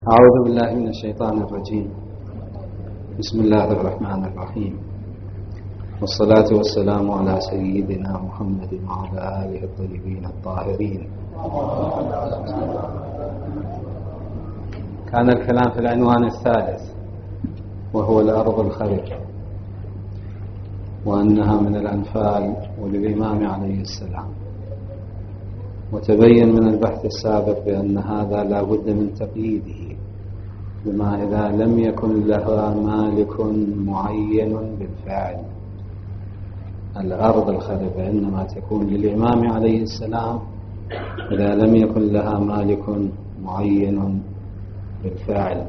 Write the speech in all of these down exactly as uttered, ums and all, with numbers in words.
أعوذ بالله من الشيطان الرجيم. بسم الله الرحمن الرحيم، والصلاة والسلام على سيدنا محمد وعلى آله الطيبين الطاهرين. كان الكلام في العنوان الثالث وهو الأرض الخربة، وأنها من الأنفال وللإمام عليه السلام. وتبين من البحث السابق بأن هذا لا بد من تقييده بما إذا لم يكن لها مالك معين بالفعل. الأرض الخربة إنما تكون للإمام عليه السلام إذا لم يكن لها مالك معين بالفعل.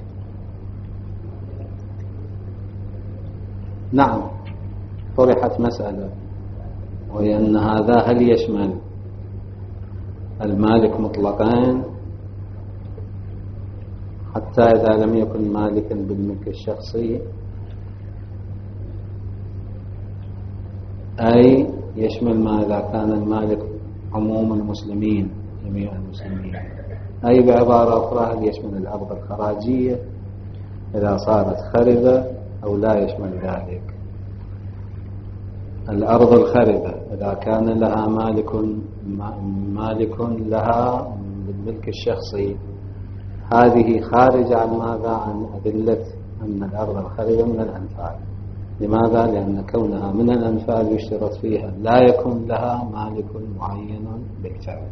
نعم، طرحت مسألة، وهي أن هذا هل يشمل المالك مطلقا حتى إذا لم يكن مالكا بالملك الشخصي، أي يشمل ما إذا كان المالك عموم المسلمين جميع المسلمين، أي بعبارة أخرى هل يشمل الأرض الخراجية إذا صارت خربة أو لا يشمل ذلك. الأرض الخربة إذا كان لها مالك مالك لها بالملك الشخصي، هذه خارجة عن ماذا؟ عن أدلة أن الأرض الخربة من الأنفال. لماذا؟ لأن كونها من الأنفال يشترط فيها لا يكون لها مالك معين بالفعل،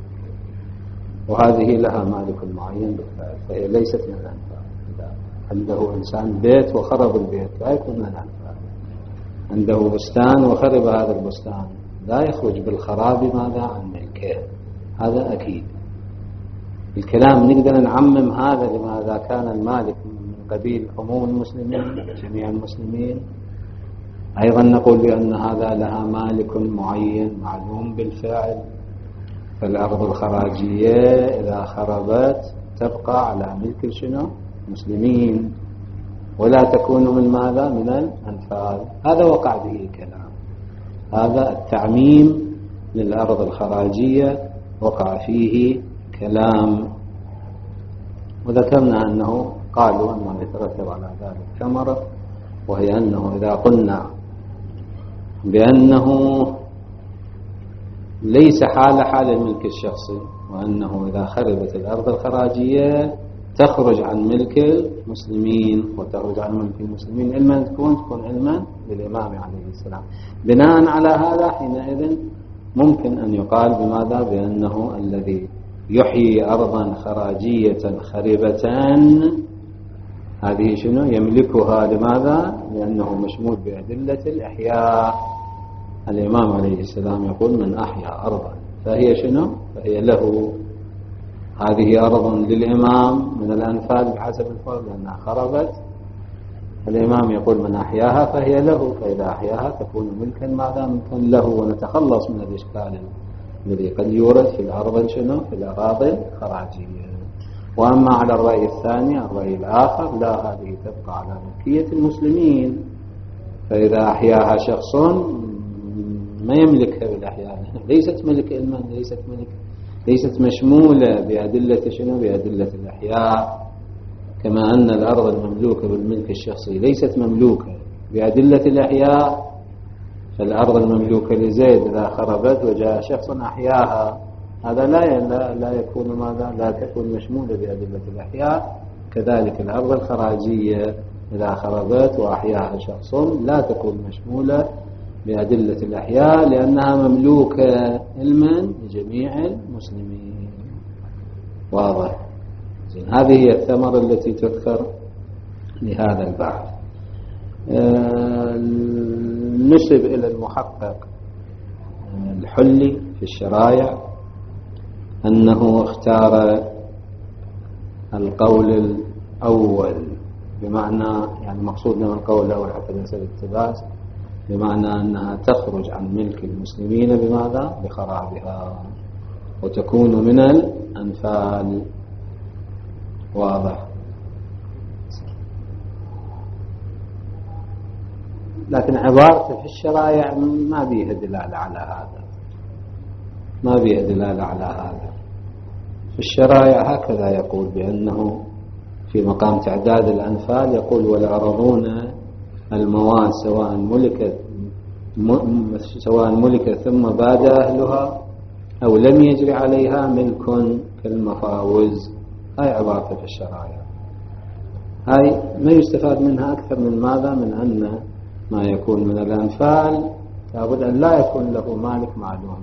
وهذه لها مالك معين بالفعل، فهي ليست من الأنفال. إذا عنده إنسان بيت وخرب البيت لا يكون من الأنفال. عنده بستان وخرب هذا البستان لا يخرج بالخراب ماذا؟ عن ملكه، هذا أكيد. الكلام نقدر نعمم هذا لماذا كان المالك من قبيل عموم المسلمين جميع المسلمين. أيضا نقول بأن هذا لها مالك معين معلوم بالفعل، فالأرض الخراجية إذا خربت تبقى على ملك شنو؟ مسلمين، ولا تكون من ماذا؟ من الأنفال. هذا وقع به الكلام، هذا التعميم للأرض الخراجية وقع فيه كلام. وذكرنا أنه قالوا أنه يترتب على ذلك ثمرة، وهي أنه إذا قلنا بأنه ليس حال حال الملك الشخصي، وأنه إذا خربت الأرض الخراجية تخرج عن ملك المسلمين، وتخرج عن ملك المسلمين علما تكون تكون علما للإمام عليه السلام. بناء على هذا حينئذ ممكن أن يقال بماذا؟ بأنه الذي يحيي أرضا خراجية خربة هذه شنو؟ يملكها. لماذا؟ لأنه مشمول بأدلة الإحياء. الإمام عليه السلام يقول من أحيا أرضا فهي شنو؟ فهي له. هذه أرض للإمام من الأنفال بحسب الفرض لأنها خربت، الإمام يقول من أحياها فهي له، فإذا أحياها تكون ملكا ماذا؟ ملكا له، ونتخلص من الإشكال الذي قد يورد في الأرض شنو؟ في الأراضي الخراجية. وأما على الرأي الثاني الرأي الآخر لا، هذه تبقى على ملكية المسلمين، فإذا أحياها شخص ما يملكها بالأحياء، ليست ملك علما، ليست ملك ليست مشمولة بأدلة شنو؟ بأدلة الأحياء. كما أن الأرض المملوكة بالملك الشخصي ليست مملوكة بأدلة الأحياء، فالأرض المملوكة لزيد إذا خربت وجاء شخص أحياها هذا لا لا, لا يكون ماذا؟ لا تكون مشمولة بأدلة الأحياء. كذلك الأرض الخراجية إذا خربت وأحياها شخص لا تكون مشمولة بأدلة الأحياء، لأنها مملوكة علما لجميع المسلمين. واضح؟ زين، هذه هي الثمرة التي تذكر لهذا البحث. آه نسب إلى المحقق الحلي في الشرائع أنه اختار القول الأول، بمعنى يعني مقصود من القول الأول حتى ننسى الالتباس، بمعنى أنها تخرج عن ملك المسلمين بماذا؟ بخرابها، وتكون من الأنفال. واضح؟ لكن عبارته في الشرائع ما بيها دلالة على هذا، ما بيها دلالة على هذا. في الشرائع هكذا يقول بأنه في مقام تعداد الأنفال يقول والأرضون المواد سواء ملكت سواء ملكت ثم باد أهلها أو لم يجري عليها ملك كالمفاوز. هاي عبارة في الشرائع. هاي ما يستفاد منها أكثر من ماذا؟ من أن ما يكون من الأنفال لابد أن لا يكون له مالك معلوم.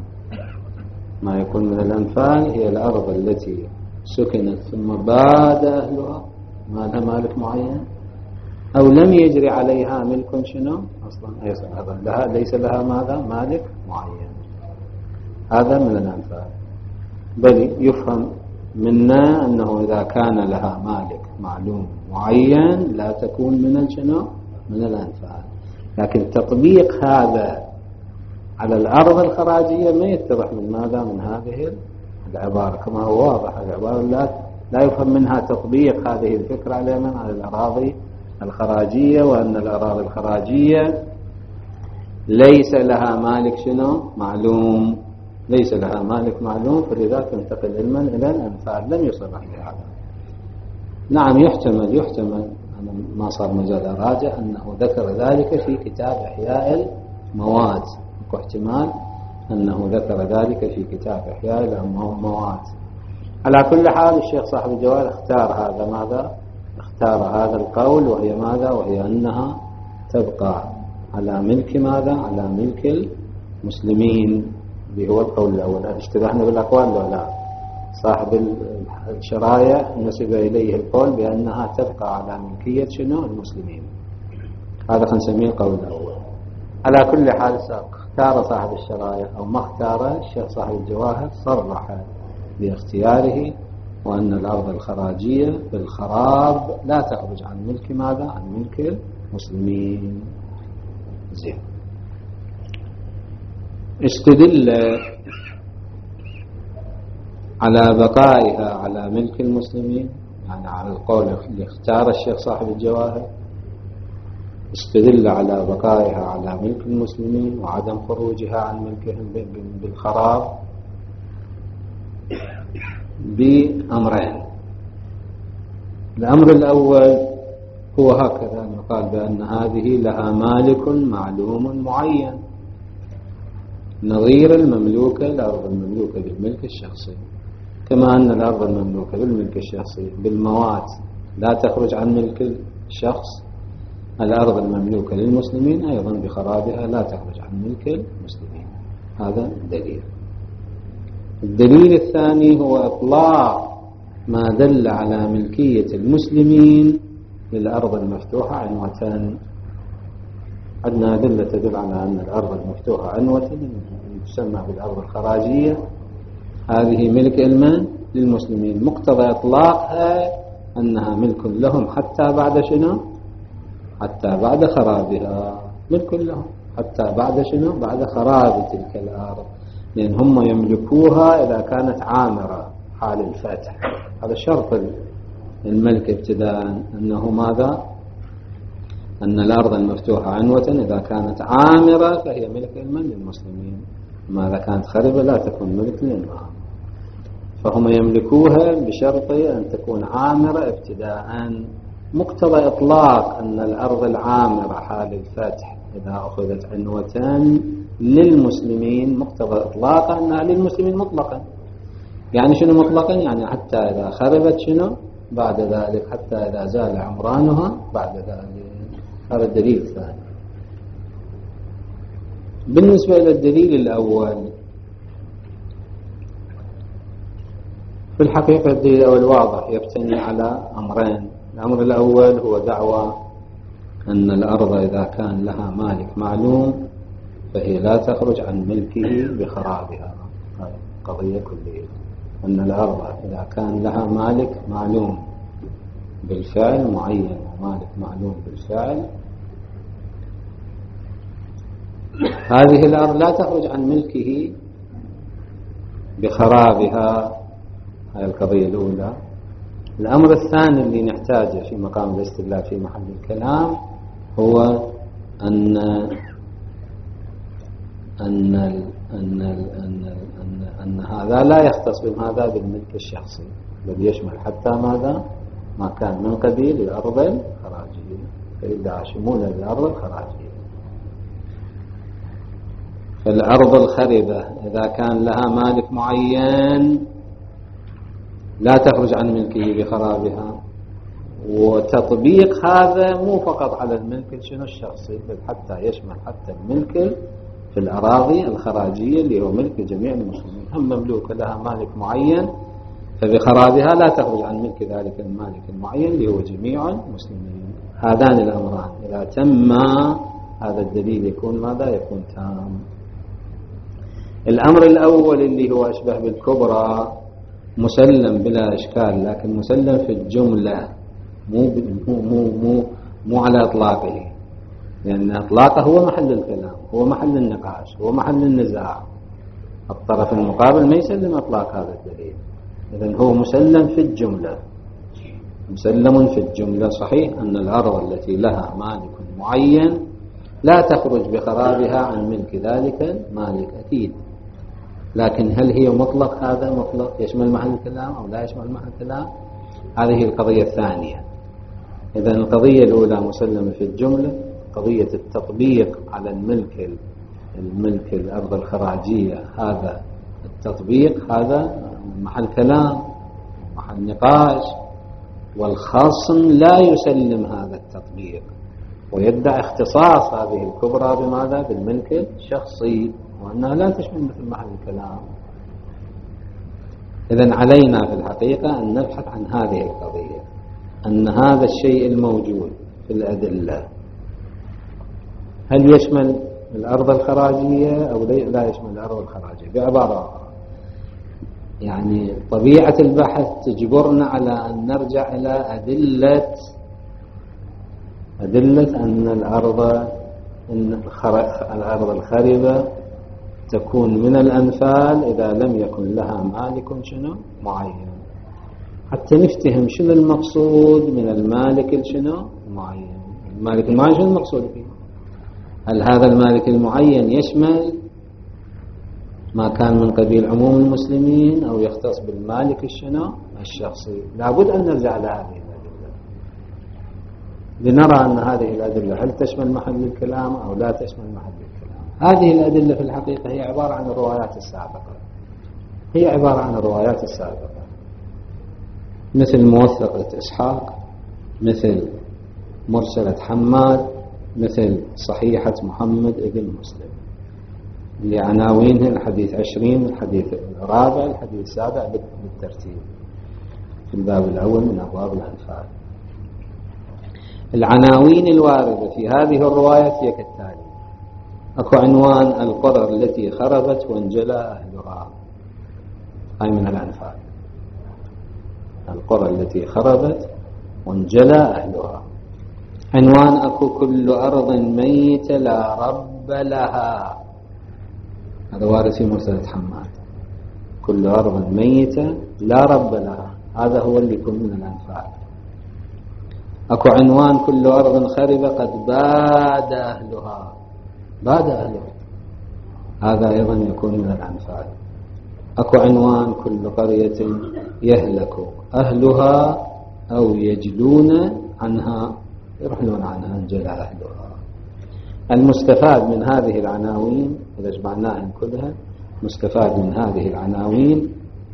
ما يكون من الأنفال هي الأرض التي سكنت ثم باد أهلها ما لها مالك معين، أو لم يجري عليها ملك شنو أصلا أيضا لها ليس لها ماذا مالك معين. هذا من الأنفال. بل يفهم منا أنه إذا كان لها مالك معلوم معين لا تكون من الشنو من الأنفال. لكن تطبيق هذا على الأرض الخراجية ما يتضح من ماذا؟ من هذه العبارة كما هو واضح. العبارة لا, لا يفهم منها تطبيق هذه الفكرة على من على الأراضي الخراجية، وأن الأراضي الخراجية ليس لها مالك شنو معلوم، ليس لها مالك معلوم، فلذا تنتقل علما إلى الأنفال. لم يصرح بهذا. نعم يحتمل يحتمل أنا ما صار مجال أراجع أنه ذكر ذلك في كتاب إحياء المواد، واحتمال أنه ذكر ذلك في كتاب إحياء المواد. على كل حال الشيخ صاحب الجواهر اختار هذا ماذا؟ اختار هذا القول، وهي ماذا؟ وهي أنها تبقى على ملك ماذا؟ على ملك المسلمين، اللي هو القول الأول. اشتبهنا بالأقوال ولا لا؟ صاحب الشرايع نسب إليه القول بأنها تبقى على ملكية شنو المسلمين. هذا خنسميه القول الأول. على كل حال اختار صاحب الشرايع أو ما اختار الشيخ صاحب الجواهر صرح باختياره، وأن الأرض الخراجية بالخراب لا تخرج عن ملك ماذا؟ عن ملك المسلمين. زين. استدل على بقائها على ملك المسلمين، يعني على القول اللي اختار الشيخ صاحب الجواهر، استدل على بقائها على ملك المسلمين وعدم خروجها عن ملكهم بالخراب بأمرين. الأمر الأول هو هكذا يقال بأن هذه لها مالك معلوم معين نظير المملوكة الأرض المملوكة بالملك الشخصي، كما أن الأرض المملوكة بالملك الشخصي بالمواد لا تخرج عن ملك الشخص، الأرض المملوكة للمسلمين أيضا بخرابها لا تخرج عن ملك المسلمين. هذا دليل. الدليل الثاني هو إطلاق ما دل على ملكية المسلمين للأرض المفتوحة عنوة. عندنا أدلة تدل على أن الأرض المفتوحة عنوة تسمى بالأرض الخراجية هذه ملك المن للمسلمين، مقتضى إطلاقها أنها ملك لهم حتى بعد شنو؟ حتى بعد خرابها. ملك لهم حتى بعد شنو؟ بعد خراب تلك الأرض، لأن هم يملكوها إذا كانت عامرة حال الفتح. هذا شرط الملك ابتداء، أنه ماذا؟ أن الأرض المفتوحة عنوة إذا كانت عامرة فهي ملك المن للمسلمين، أما إذا كانت خربة لا تكون ملك للمسلمين. فهم يملكوها بشرط أن تكون عامرة ابتداء. مقتضى إطلاق أن الأرض العامرة حال الفتح إذا أخذت عنوة للمسلمين، مقتضى إطلاق أنها للمسلمين مطلقا. يعني شنو مطلقا؟ يعني حتى إذا خربت شنو بعد ذلك، حتى إذا زال عمرانها بعد ذلك. هذا الدليل الثاني. بالنسبة إلى الدليل الأول، في الحقيقة الدليل الأول واضح، يبتني على أمرين. الأمر الأول هو دعوى أن الأرض إذا كان لها مالك معلوم فهي لا تخرج عن ملكه بخرابها. هذه قضية كلية، أن الأرض إذا كان لها مالك معلوم بالفعل معين ومالك معلوم بالفعل، هذه الأرض لا تخرج عن ملكه بخرابها. هذه القضية الأولى. الأمر الثاني اللي نحتاجه في مقام الاستدلال في محل الكلام هو أن أن ال أن ال أن ال أن, أن هذا لا يختص بهذا بالملك الشخصي، بل يشمل حتى ماذا؟ ما كان من قبيل الأرض الخراجية، فيدعى شمولا للأرض الخراجية. فالأرض الخربة إذا كان لها مالك معين لا تخرج عن ملكه بخرابها. وتطبيق هذا مو فقط على الملك شنو الشخصي، بل حتى يشمل حتى الملك في الأراضي الخراجية اللي هو ملك جميع المسلمين. هم مملوك لها مالك معين فبخرابها لا تخرج عن ملك ذلك المالك المعين اللي هو جميع المسلمين. هذان الأمران إذا تم هذا الدليل يكون ماذا؟ يكون تام. الأمر الأول اللي هو أشبه بالكبرى مسلم بلا إشكال، لكن مسلم في الجملة، مو مو مو مو على إطلاقه، لأن إطلاقه هو محل الكلام، هو محل النقاش، هو محل النزاع. الطرف المقابل ما يسلم إطلاق هذا الدليل. إذن هو مسلم في الجملة، مسلم في الجملة. صحيح أن الأرض التي لها مالك معين لا تخرج بخرابها عن ملك ذلك المالك أكيد، لكن هل هي مطلق؟ هذا مطلق يشمل محل الكلام أو لا يشمل محل الكلام؟ هذه القضية الثانية. إذن القضية الأولى مسلمة في الجملة، قضية التطبيق على الملك الملك الأرض الخراجية هذا التطبيق هذا محل كلام محل نقاش، والخاص لا يسلم هذا التطبيق ويدعي اختصاص هذه الكبرى بماذا؟ بالملك الشخصي، وأنها لا تشمل مثل محل الكلام. إذن علينا في الحقيقة أن نبحث عن هذه القضية، أن هذا الشيء الموجود في الأدلة هل يشمل الأرض الخراجية أو لا يشمل الأرض الخراجية؟ بعبارة أخرى، يعني طبيعة البحث تجبرنا على أن نرجع إلى أدلة أدلة أن الأرض إن الأرض الخربة تكون من الأنفال إذا لم يكن لها مالك شنو معين، حتى نفتهم شنو المقصود من المالك شنو معين. المالك المعين شنو المقصود فيه؟ هل هذا المالك المعين يشمل ما كان من قبيل عموم المسلمين أو يختص بالمالك الشنو الشخصي؟ لابد أن نرجع لهذه الأدلة لنرى أن هذه الأدلة هل تشمل محل الكلام أو لا تشمل محل الكلام. هذه الأدلة في الحقيقة هي عبارة عن الروايات السابقة، هي عبارة عن الروايات السابقة، مثل موثقة إسحاق، مثل مرسلة حماد، مثل صحيحة محمد ابن مسلم، اللي عناوينها الحديث عشرين، الحديث الرابع، الحديث السابع بالترتيب في الباب الأول من أبواب الأنفال. العناوين الواردة في هذه الروايات هي كالتالي: أكو عنوان القرى التي خربت وانجلى أهلها، هاي من الأنفال، القرى التي خربت وانجلى أهلها. عنوان أكو كل أرض ميتة لا رب لها، هذا وارد في مرسلة حماد، كل أرض ميتة لا رب لها، هذا هو اللي يكون من الأنفال. أكو عنوان كل أرض خربة قد باد أهلها، باد أهلها، هذا أيضا يكون من الأنفال. أكو عنوان كل قرية يهلك أهلها أو يجلون عنها، يرحلون عنها انجلى أهلها. المستفاد من هذه العناوين إذا جمعناها كلها، مستفاد من هذه العناوين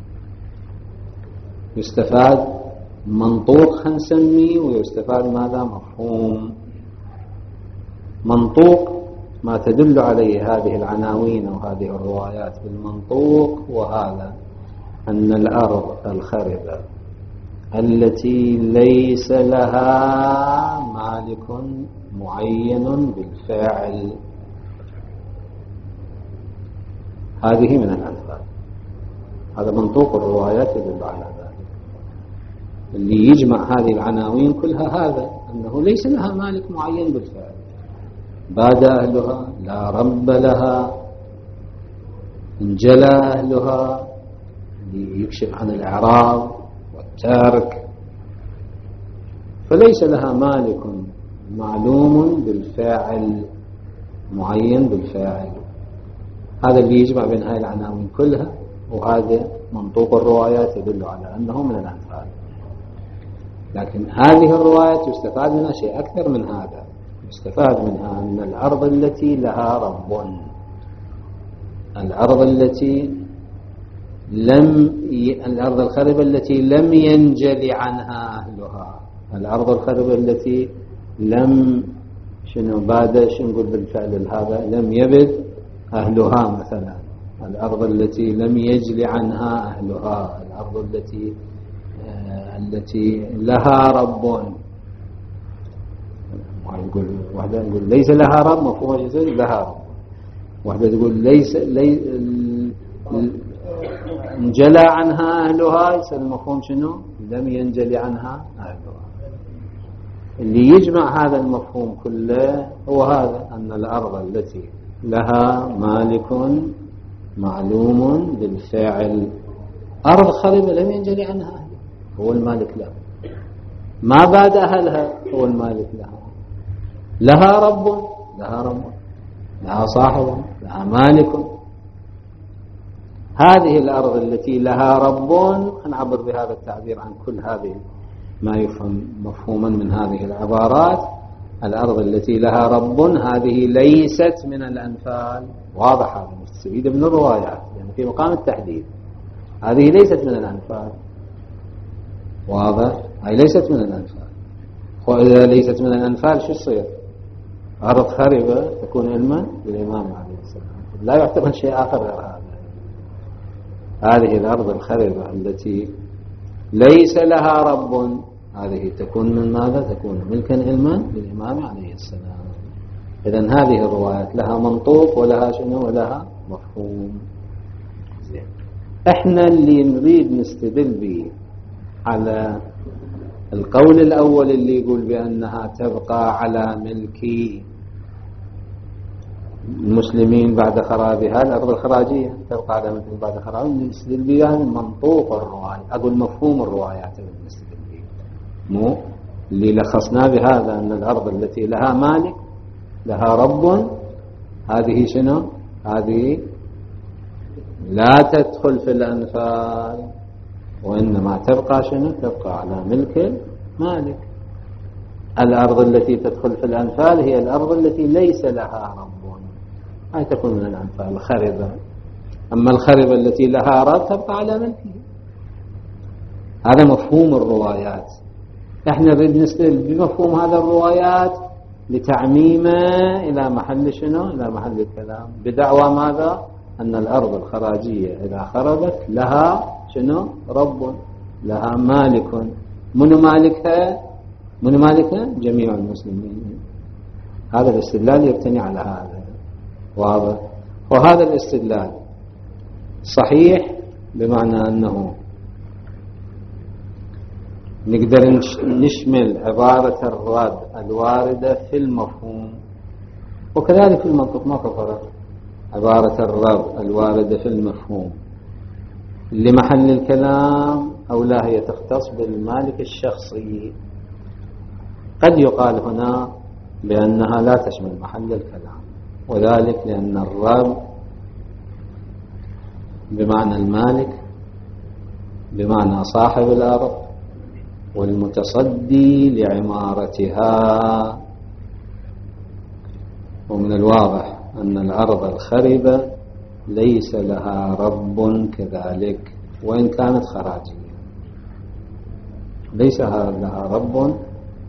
يستفاد منطوق هنسميه، ويستفاد ماذا؟ مفهوم. منطوق ما تدل عليه هذه العناوين أو هذه الروايات بالمنطوق، وهذا أن الأرض الخربة التي ليس لها مالك معين بالفعل هذه من الأنفال. هذا منطوق الروايات يدل على ذلك. اللي يجمع هذه العناوين كلها هذا أنه ليس لها مالك معين بالفعل، باد أهلها، لا رب لها، انجلى أهلها، اللي يكشف عن الإعراض والترك، فليس لها مالك معلوم بالفاعل معين بالفاعل. هذا اللي يجمع بين هذه العناوين كلها، وهذا منطوق الروايات يدل على أنه من الأنفال. لكن هذه الرواية يستفاد منها شيء أكثر من هذا. يستفاد منها أن الأرض التي لها رب، الأرض التي لم ي... الأرض الخربة التي لم ينجلي عنها أهلها، الأرض الخربة التي لم شنو بعد شنو نقول بالفعل هذا لم يبد أهلها مثلا، الأرض التي لم يجلي عنها أهلها، الأرض التي آه التي لها رب. يقول واحدة يقول ليس لها رب مفهوم جزء لها رب، واحدة تقول ليس لي انجلى عنها أهلها، يصير المفهوم شنو؟ لم ينجلي عنها أهلها. اللي يجمع هذا المفهوم كله هو هذا، أن الأرض التي لها مالك معلوم بالفعل، أرض خربة لم ينجلي عنها أهلها هو المالك لها، ما بعد أهلها هو المالك لها، لها رب لها رب لها صاحب لها مالك. هذه الأرض التي لها رب، نعبر بهذا التعبير عن كل هذه ما يفهم مفهوما من هذه العبارات. الأرض التي لها رب هذه ليست من الأنفال، واضح هذا مستفيد من الروايات يعني في مقام التحديد، هذه ليست من الأنفال، واضح، هذه ليست من الأنفال. وإذا ليست من الأنفال شو يصير؟ أرض خربة تكون علما للإمام عليه السلام، لا يعتبر شيء آخر غير هذا. هذه الأرض الخربة التي ليس لها رب هذه تكون من ماذا؟ تكون ملكا علما للإمام عليه السلام. إذن هذه الروايات لها منطوق ولها شنو ولها مفهوم. احنا اللي نريد نستدل به على القول الأول اللي يقول بأنها تبقى على ملك المسلمين بعد خرابها، الأرض الخراجية تبقى على ملك بعد خرابها، نستدل بها من منطوق الرواية، أقول مفهوم الروايات اللي نستدل بها، مو اللي لخصنا بهذا أن الأرض التي لها مالك لها رب هذه شنو؟ هذه لا تدخل في الأنفال، وإنما تبقى شنو؟ تبقى على ملك مالك. الأرض التي تدخل في الأنفال هي الأرض التي ليس لها رب، هاي تكون من الأنفال الخربة. أما الخربة التي لها رب تبقى على ملكه. هذا مفهوم الروايات. احنا نريد نستدل بمفهوم هذا الروايات لتعميمه إلى محل شنو؟ إلى محل الكلام، بدعوى ماذا؟ أن الأرض الخراجية إذا خربت لها شنو؟ رب، لها مالك. من مالكها؟ من مالكها؟ جميع المسلمين. هذا الاستدلال يبتني على هذا، واضح. وهذا الاستدلال صحيح بمعنى أنه نقدر نشمل عبارة الرد الواردة في المفهوم، وكذلك في المنطق ما فرق. عبارة الرد الواردة في المفهوم لمحل الكلام أو لا هي تختص بالمالك الشخصي. قد يقال هنا بأنها لا تشمل محل الكلام، وذلك لأن الرب بمعنى المالك بمعنى صاحب الأرض والمتصدي لعمارتها. ومن الواضح أن الأرض الخربة ليس لها رب كذلك وإن كانت خراجية، ليس لها رب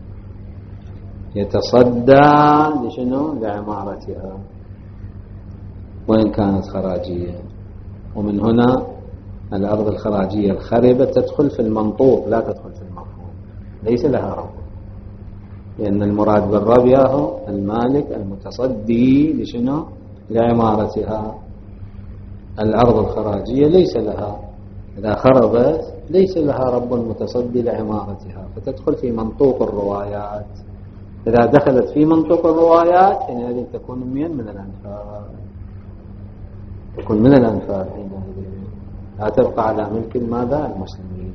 يتصدى لشنو؟ لعمارتها وإن كانت خراجية. ومن هنا الأرض الخراجية الخربة تدخل في المنطوق لا تدخل في المفهوم، ليس لها رب، لأن المراد بالرب ياهو المالك المتصدي لشنو؟ لعمارتها. الأرض الخراجية ليس لها، إذا خربت ليس لها رب متصدي لعمارتها، فتدخل في منطوق الروايات. إذا دخلت في منطوق الروايات حينئذ تكون من من الأنفال، تكون من الأنفال حينئذ، لا تبقى على ملك ماذا؟ المسلمين.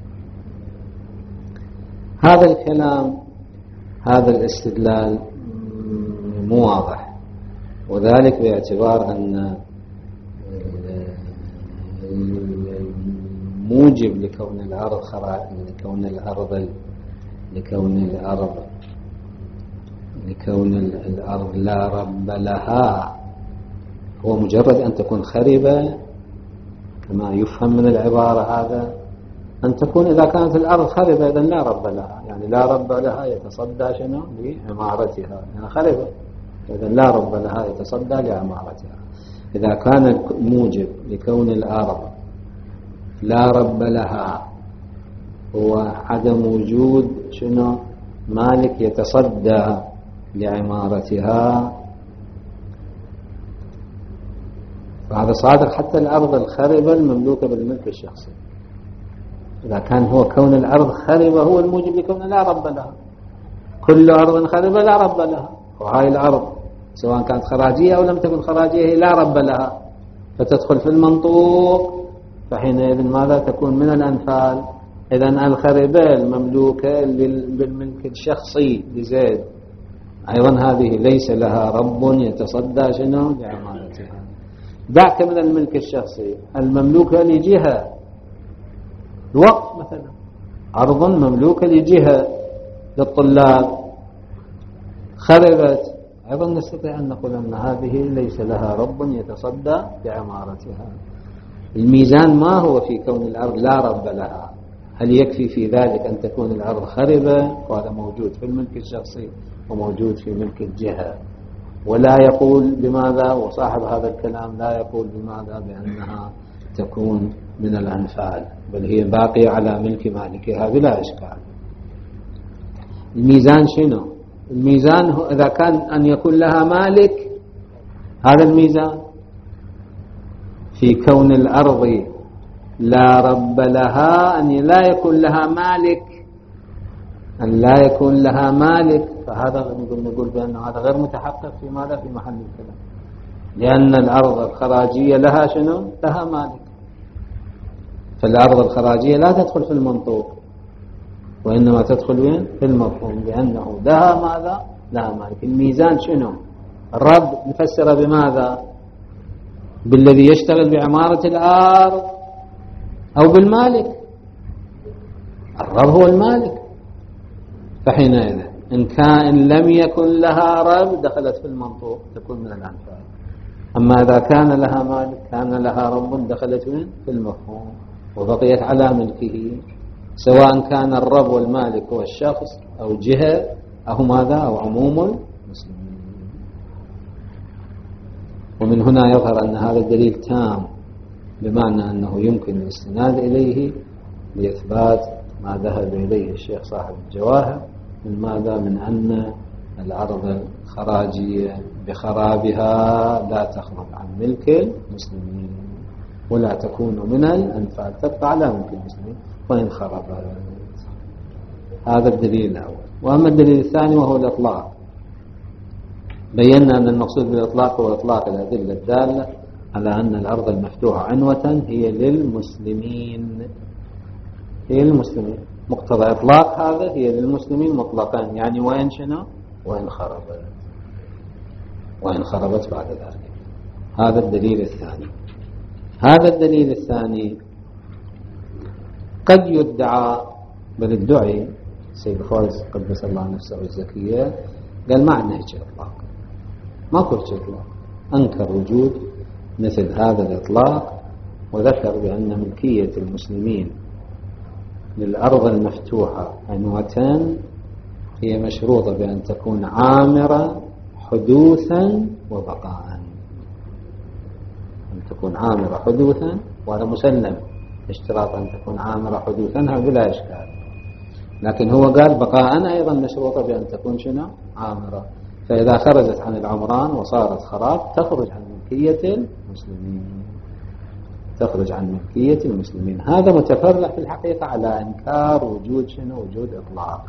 هذا الكلام هذا الاستدلال مو واضح، وذلك باعتبار أن الموجب لكون الأرض لكون الأرض لكون الأرض لكون الأرض لا رب لها هو مجرد أن تكون خربة كما يفهم من العبارة هذا، أن تكون إذا كانت الأرض خربة إذن لا رب لها، يعني لا رب لها يتصدى شنو لعمارتها، يعني خربة إذن لا رب لها يتصدى لعمارتها. إذا كان الموجب لكون الأرض لا رب لها هو عدم وجود شنو مالك يتصدى لعمارتها، فهذا صادق حتى الأرض الخربة المملوكة بالملك الشخصي. إذا كان هو كون الأرض خربة هو الموجب لكون لا رب لها، كل أرض خربة لا رب لها، وهاي الأرض سواء كانت خراجية أو لم تكن خراجية هي لا رب لها، فتدخل في المنطوق، فحينئذ ماذا تكون من الأنفال؟ إذن الخربة المملوكة بالملك الشخصي لزيد أيضا هذه ليس لها رب يتصدى شنو لعمارتها. دعك من الملك الشخصي المملوكة لجهة، الوقف مثلا أرض مملوكة لجهة للطلاب خربت، أيضا نستطيع أن نقول أن هذه ليس لها رب يتصدى لعمارتها. الميزان ما هو في كون الأرض لا رب لها، هل يكفي في ذلك أن تكون الأرض خربة؟ وهذا موجود في الملك الشخصي وموجود في ملك الجهة، ولا يقول بماذا، وصاحب هذا الكلام لا يقول بماذا بأنها تكون من الأنفال، بل هي باقية على ملك مالكها بلا إشكال. الميزان شنو؟ الميزان هو إذا كان أن يكون لها مالك، هذا الميزان في كون الأرض لا رب لها أن لا يكون لها مالك، أن لا يكون لها مالك، فهذا نقول بأن هذا غير متحقق في ماذا في محل الكلام، لأن الأرض الخراجية لها شنو؟ لها مالك، فالأرض الخراجية لا تدخل في المنطوق وإنما تدخل وين؟ في المفهوم، لأنه لها ماذا؟ لها مالك. الميزان شنو؟ الرب نفسر بماذا؟ بالذي يشتغل بعمارة الأرض أو بالمالك؟ الرب هو المالك، فحينئذ إن كان لم يكن لها رب دخلت في المنطوق تكون من الأنفال. أما إذا كان لها مالك كان لها رب دخلت في المفهوم وبقيت على ملكه، سواء كان الرب والمالك هو الشخص أو جهة أو ماذا أو عموم المسلمين. ومن هنا يظهر أن هذا الدليل تام، بمعنى أنه يمكن الاستناد إليه لإثبات ما ذهب إليه الشيخ صاحب الجواهر من ماذا؟ من أن الأرض الخراجية بخرابها لا تخرج عن ملك المسلمين ولا تكون من الأنفال، تبقى على ملك المسلمين وإن خربت. هذا الدليل الأول. وأما الدليل الثاني وهو الإطلاق، بينا أن المقصود بالإطلاق هو إطلاق الأدلة الدالة على أن الأرض المفتوحة عنوة هي للمسلمين، هي للمسلمين، مقتضى إطلاق هذا هي للمسلمين مطلقا، يعني وين شنو؟ وإن خربت، وإن خربت بعد ذلك. هذا الدليل الثاني. هذا الدليل الثاني قد يدعى، بل الدعي سيد خالص قدس الله نفسه الزكية قال ما عندنا هيك إطلاق، ما كل شيء إطلاق، أنكر وجود مثل هذا الإطلاق، وذكر بأن ملكية المسلمين للأرض المفتوحة عنوة هي مشروطة بأن تكون عامرة حدوثا وبقاء، أن تكون عامرة حدوثا، وهذا مسلم اشتراط أن تكون عامرة حدوثا بلا إشكال، لكن هو قال بقاء أيضا مشروطة بأن تكون شنو؟ عامرة. فإذا خرجت عن العمران وصارت خراب تخرج عن ملكية المسلمين، تخرج عن ملكية المسلمين. هذا متفرع في الحقيقة على إنكار وجود شنو؟ وجود إطلاق.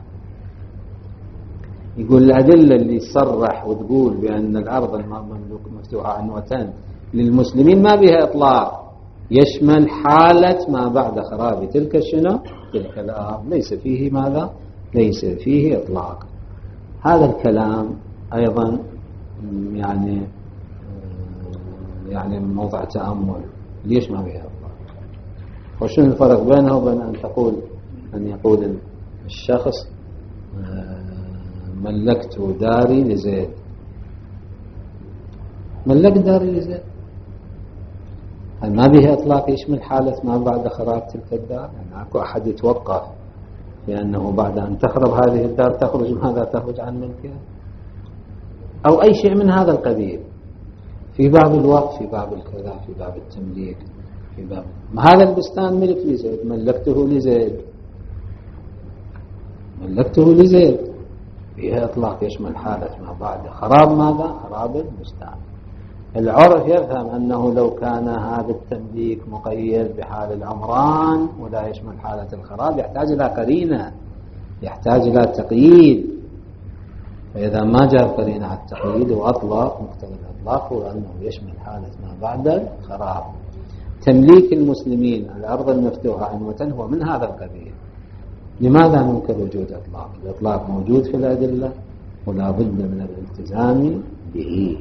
يقول الأدلة اللي تصرح وتقول بأن الأرض المملوكة مفتوحة عنوة للمسلمين ما بها إطلاق، يشمل حالة ما بعد خراب تلك شنو؟ تلك الأرض، ليس فيه ماذا؟ ليس فيه إطلاق. هذا الكلام أيضا يعني يعني موضع تأمل، ليش ما بها إطلاق؟ وشنو الفرق بينه وبين أن تقول أن يقول الشخص ملكت داري لزيد، ملكت داري لزيد، هل ما به إطلاق يشمل حالة ما بعد خراب تلك الدار؟ يعني أكو أحد يتوقف لأنه بعد أن تخرب هذه الدار تخرج ماذا؟ تخرج عن ملكها أو أي شيء من هذا القبيل، في باب الوقف، في باب الكذا، في باب التمليك، في باب هذا البستان ملك لزيد، ملكته لزيد، ملكته لزيد، فيها إطلاق يشمل حالة ما بعد خراب ماذا؟ خراب البستان. العرف يفهم أنه لو كان هذا التمليك مقيد بحال العمران ولا يشمل حالة الخراب يحتاج إلى قرينة، يحتاج إلى تقييد، فإذا ما جاء قرينة على التقييد وأطلق، مقتضى الإطلاق هو أنه يشمل حالة ما بعد الخراب. تمليك المسلمين الأرض المفتوحة عنوة هو من هذا القبيل. لماذا ننكر وجود إطلاق؟ الإطلاق موجود في الأدلة ولا بد من الالتزام به،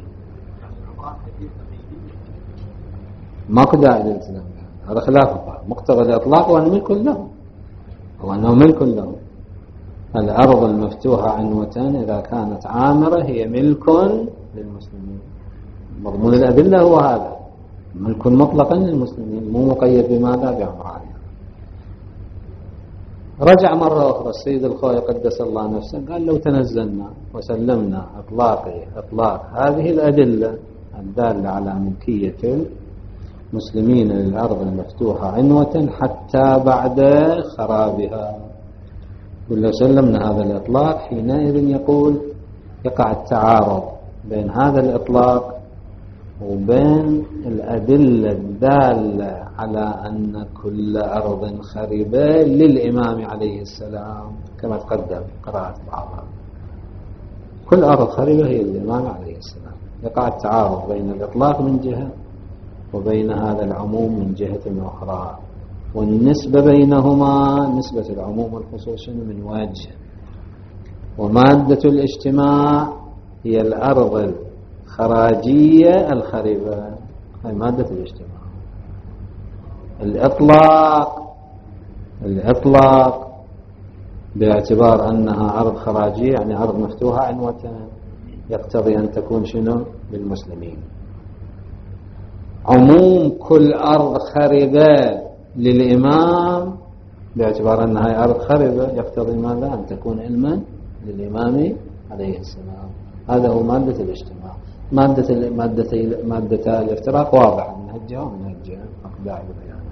مقدع الالتزام به، هذا خلاف الطاق. مقتضى الإطلاق هو ملك له، هو أنه ملك له. الأرض المفتوحة عنوة إذا كانت عامرة هي ملك للمسلمين، مضمون الأدلة هو هذا، ملك مطلقا للمسلمين مو مقيد بماذا؟ بعمرانها. رجع مرة أخرى السيد الخوي قدس الله نفسه قال لو تنزلنا وسلمنا إطلاق إطلاق هذه الأدلة الدالة على ملكية المسلمين للأرض المفتوحة عنوة حتى بعد خرابها، ولو سلمنا هذا الإطلاق حينئذ يقول يقع التعارض بين هذا الإطلاق وبين الأدلة الدالة على أن كل أرض خربة للإمام عليه السلام كما تقدم قراءة بعضها، كل أرض خربة هي للإمام عليه السلام. يقع التعارض بين الإطلاق من جهة وبين هذا العموم من جهة أخرى، والنسبة بينهما نسبة العموم والخصوص من وجه. ومادة الاجتماع هي الأرض الخراجية الخربة، هي مادة الاجتماع. الإطلاق الإطلاق باعتبار أنها أرض خراجية يعني أرض مفتوحة عنوة يقتضي أن تكون شنو؟ للمسلمين. عموم كل أرض خربة للإمام باعتبار أنها أرض خربة يقتضي ماذا؟ أن تكون علما للإمام عليه السلام. هذا هو مادة الاجتماع. مادة مادة مادة الافتراق واضحة من هالجهة ومن هالجهة، أقداع بيانها.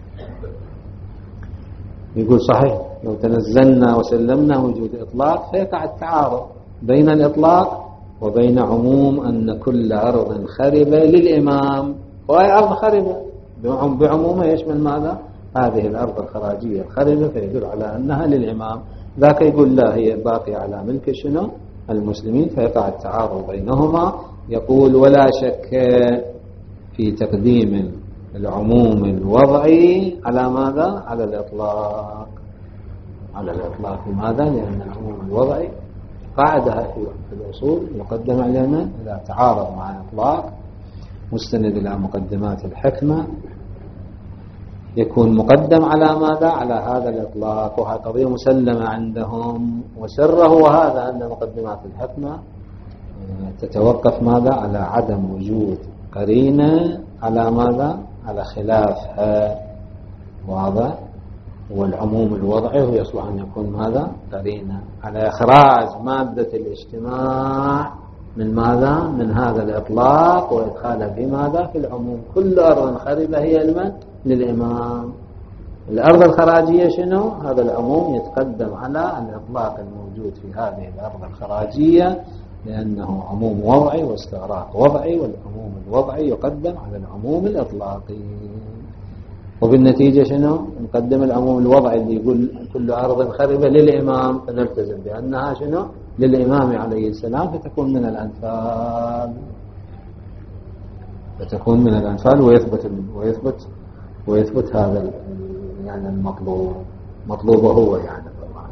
يقول صحيح لو تنزلنا وسلمنا وجود إطلاق فيقع التعارض بين الإطلاق وبين عموم أن كل أرض خربة للإمام، وهي أرض خربة بعمومها يشمل ماذا؟ هذه الأرض الخراجية الخربة، فيدل على أنها للإمام. ذاك يقول لا هي باقية على ملك شنو؟ المسلمين، فيقع التعارض بينهما. يقول ولا شك في تقديم العموم الوضعي على ماذا؟ على الإطلاق، على الإطلاق. لماذا؟ لأن العموم الوضعي قاعدة في الأصول يقدم علينا إذا تعارض مع إطلاق مستند إلى مقدمات الحكمة يكون مقدم على ماذا؟ على هذا الإطلاق، وهذه قضية مسلمة عندهم. وسره وهذا أن مقدمات الحكمة تتوقف ماذا؟ على عدم وجود قرينة على ماذا؟ على خلافها. وهذا والعموم الوضعي هو يصلح أن يكون ماذا؟ قرينة على إخراج مادة الاجتماع من ماذا؟ من هذا الإطلاق وإدخاله في ماذا؟ في العموم. كل أرض خربة هي المن؟ للإمام. الأرض الخراجية شنو؟ هذا العموم يتقدم على الإطلاق الموجود في هذه الأرض الخراجية لأنه عموم وضعي واستغراق وضعي، والعموم الوضعي يقدم على العموم الإطلاقي. وبالنتيجة شنو؟ نقدم العموم الوضعي اللي يقول كل أرض خربة للإمام، فنلتزم بأنها شنو؟ للإمام عليه السلام، فتكون من الأنفال، فتكون من الأنفال ويثبت ويثبت ويثبت هذا يعني المطلوب مطلوبه هو يعني طبعا.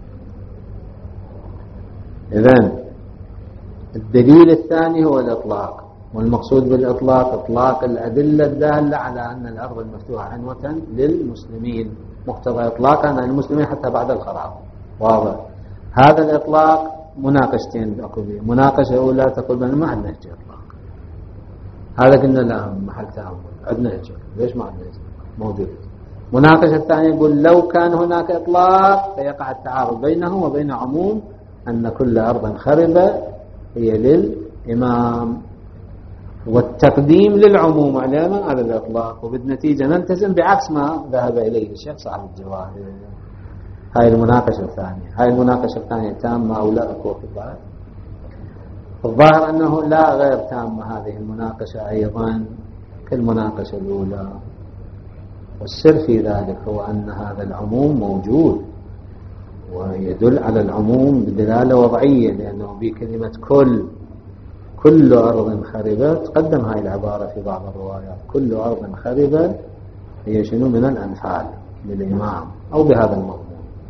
إذن الدليل الثاني هو الإطلاق، والمقصود بالإطلاق إطلاق الأدلة الدالة على أن الأرض المفتوحة عنوة للمسلمين، مقتضى إطلاقا أن المسلمين حتى بعد الخراب. واضح؟ هذا الإطلاق مناقشتين أكو فيه. مناقشة أولى تقول بأن ما عندنا هجة إطلاق، هذا قلنا لا محل تأمل، عندنا هجة، ليش ما عندنا هجة موجود. مناقشة الثانية يقول لو كان هناك إطلاق فيقع التعارض بينه وبين عموم أن كل أرض خربة هي للإمام، والتقديم للعموم على الإطلاق، وبالنتيجة نلتزم بعكس ما ذهب إليه الشيخ صاحب الجواهر. هاي المناقشة الثانية. هاي المناقشة الثانية تامة أو لا أكو في الظاهر؟ الظاهر أنه لا، غير تامة هذه المناقشة أيضا كالمناقشة الأولى. والسر في ذلك هو أن هذا العموم موجود ويدل على العموم بدلالة وضعية، لأنه بكلمة كل كل أرض خربة تقدم هاي العبارة في بعض الروايات، كل أرض خربة هي شنو من الأنفال للإمام أو بهذا المضمون،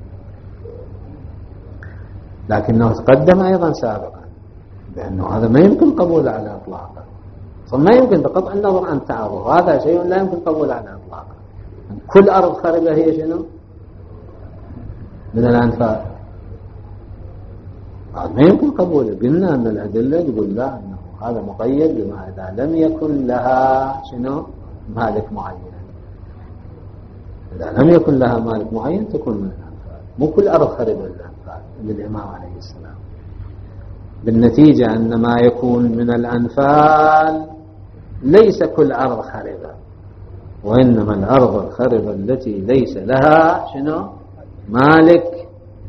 لكنه تقدم أيضا سابقا بأنه هذا ما يمكن قبوله على إطلاقه، ما يمكن بقطع النظر عن تعارض، هذا شيء لا يمكن قبوله على إطلاقه. كل أرض خربة هي شنو من الأنفال، هذا ما يمكن قبوله. قلنا أن الأدلة تقول لا، أنه هذا مقيد بما إذا لم يكن لها شنو مالك معين، إذا لم يكن لها مالك معين تكون من الأنفال، مو كل أرض خربة للأنفال للإمام عليه السلام. بالنتيجة أن ما يكون من الأنفال ليس كل أرض خربة، وإنما الأرض الخربة التي ليس لها شنو مالك،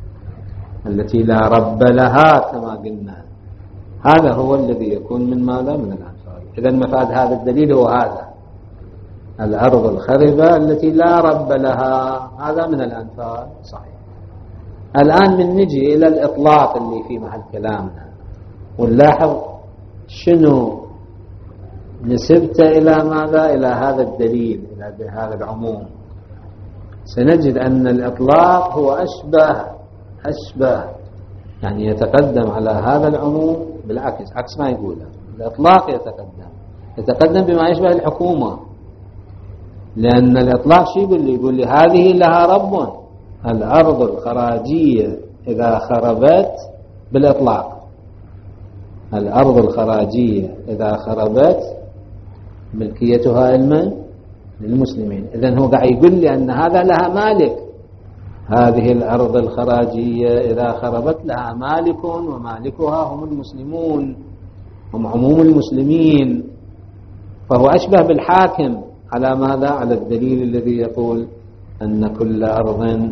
التي لا رب لها كما قلنا، هذا هو الذي يكون من ماذا من الأنفال. إذا مفاد هذا الدليل هو هذا، الأرض الخربة التي لا رب لها، هذا من الأنفال صحيح. الآن من نجي إلى الإطلاق اللي في محل كلامنا ونلاحظ شنو نسبته إلى ماذا، إلى هذا الدليل، إلى هذا العموم. سنجد أن الإطلاق هو أشبه أشبه يعني يتقدم على هذا العموم، بالعكس عكس ما يقوله. الإطلاق يتقدم يتقدم بما يشبه الحكومة، لأن الإطلاق شيء يقول لي يقول لي هذه لها رب، الأرض الخراجية إذا خربت بالإطلاق، الأرض الخراجية إذا خربت ملكيتها علما للمسلمين. إذن هو قاعد يقول لي أن هذا لها مالك، هذه الأرض الخراجية إذا خربت لها مالك، ومالكها هم المسلمون، هم عموم المسلمين. فهو أشبه بالحاكم على ماذا، على الدليل الذي يقول أن كل أرض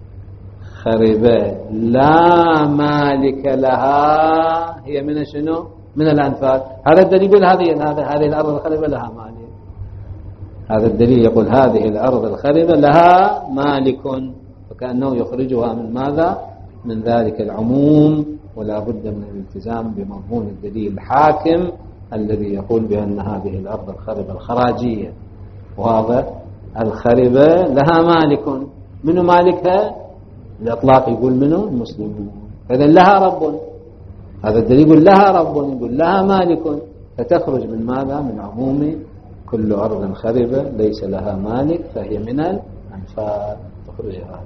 خربة لا مالك لها هي من شنو من الأنفال. هذا الدليل يقول هذه هذه الأرض الخربة لها مالك، هذا الدليل يقول هذه الأرض الخربة لها مالك، فكأنه يخرجها من ماذا، من ذلك العموم. ولا بد من الالتزام بمضمون الدليل الحاكم الذي يقول بأن هذه الأرض الخربة الخراجية، وهذا الخربة لها مالك. منو مالكها؟ الإطلاق يقول منو المسلمون. إذن لها رب، هذا الدليل يقول لها رب، يقول لها مالك، فتخرج من ماذا، من عموم كل أرض خربة ليس لها مالك فهي من الأنفال، تخرجها.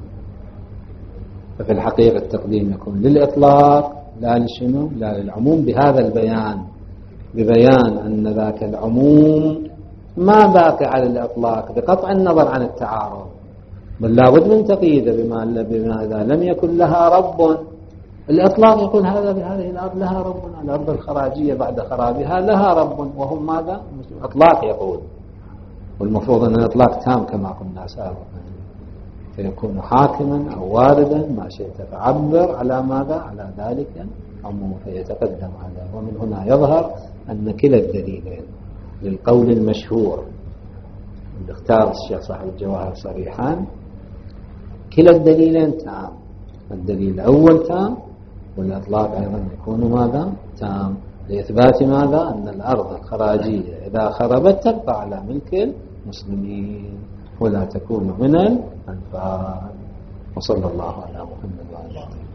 ففي الحقيقة التقديم يكون للإطلاق لا للشنو لا للعموم، بهذا البيان، ببيان أن ذاك العموم ما باقي على الإطلاق بقطع النظر عن التعارض، بل لابد من تقييده بما, بما إذا لم يكن لها رب. الإطلاق يقول هذا بهذه الأرض لها رب، الأرض الخراجية بعد خرابها لها رب، وهم ماذا إطلاق يقول، والمفروض أن الإطلاق تام كما قلنا سابقا، فيكون حاكما أو واردا ما شئت فعبر على ماذا، على ذلك عموم، فيتقدم على. ومن هنا يظهر أن كلا الدليلين للقول المشهور اللي اختار الشيخ صاحب الجواهر صريحا، كلا الدليلين تام، الدليل الأول تام، والإطلاق أيضا يكون ماذا تام، لإثبات ماذا، أن الأرض الخراجية إذا خربت تبقى على ملك المسلمين ولا تكون من الأنفال. وصلى الله على محمد وعلى آله.